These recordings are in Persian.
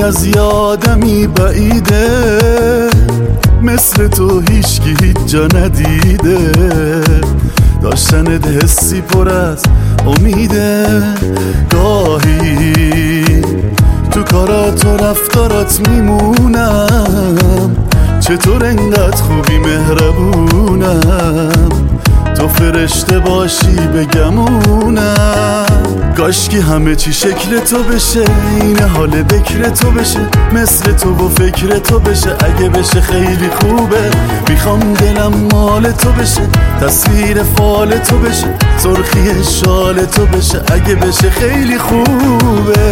از یادمی بعیده، مثل تو هیچکی هیچ جا ندیده، داشتنت حسی پر از امیده. گاهی تو کارات و رفتارات میمونم، چطور انقدر خوبی مهربونم، تو فرشته باشی بگمونم. کاشکی همه چی شکل تو بشه، این حال بکر تو بشه، مثل تو و فکر تو بشه، اگه بشه خیلی خوبه. میخوام دلم مال تو بشه، تصویر فال تو بشه، سرخی شال تو بشه، اگه بشه خیلی خوبه.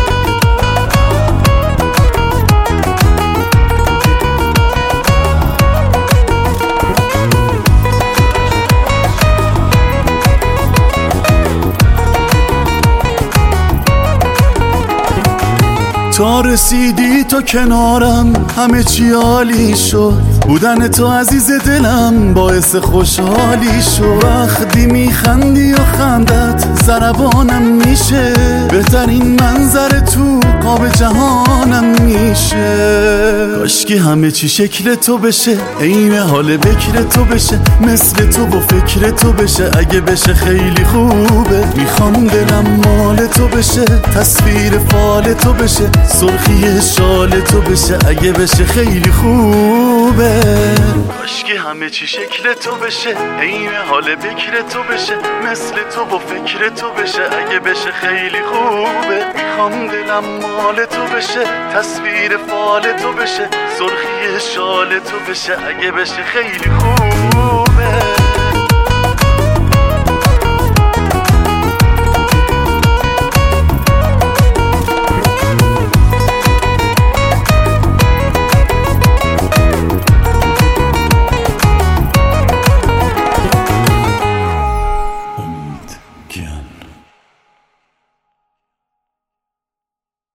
تا رسیدی تو کنارم همه چی عالی شد، بودن تو عزیز دلم باعث خوشحالی شد. وقتی میخندی و خندت ضربانم میشه، بهترین منظر تو قاب جهانم میشه. کاشکی همه چی شکل تو بشه، عین حال بکر تو بشه، مثل تو و فکر تو بشه، اگه بشه خیلی خوبه. میخوام دلم مال تو بشه، تصویر فال تو بشه، سرخی شال تو بشه، اگه بشه خیلی خوبه. کاشکی همه چی شکل تو بشه، عین حال بکر تو بشه، مثل تو و فکر تو بشه، اگه بشه خیلی خوبه. میخوام دلم مال تو بشه، تصویر فال تو بشه، سرخی شال تو بشه، اگه بشه خیلی خوبه.